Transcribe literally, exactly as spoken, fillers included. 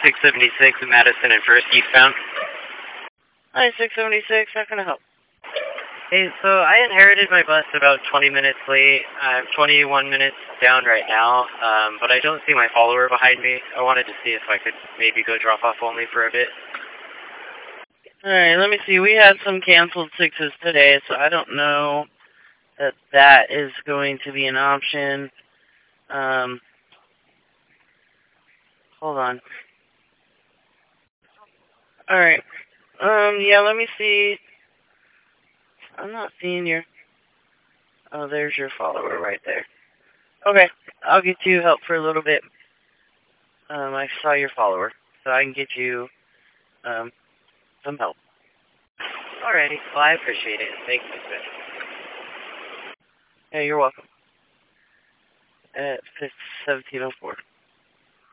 six seventy-six in Madison and First eastbound. Hi, six seventy-six, how can I help? Hey, so I inherited my bus about twenty minutes late. I'm twenty-one minutes down right now, um, but I don't see my follower behind me. I wanted to see if I could maybe go drop off only for a bit. Alright, let me see. We had some canceled sixes today, so I don't know that that is going to be an option. Um, hold on. Alright. Um, yeah, let me see. I'm not seeing your... Oh, there's your follower right there. Okay, I'll get you help for a little bit. Um, I saw your follower, so I can get you, um, some help. Alrighty, well, I appreciate it. Thank you, sir. Yeah, you're welcome. At seventeen oh four.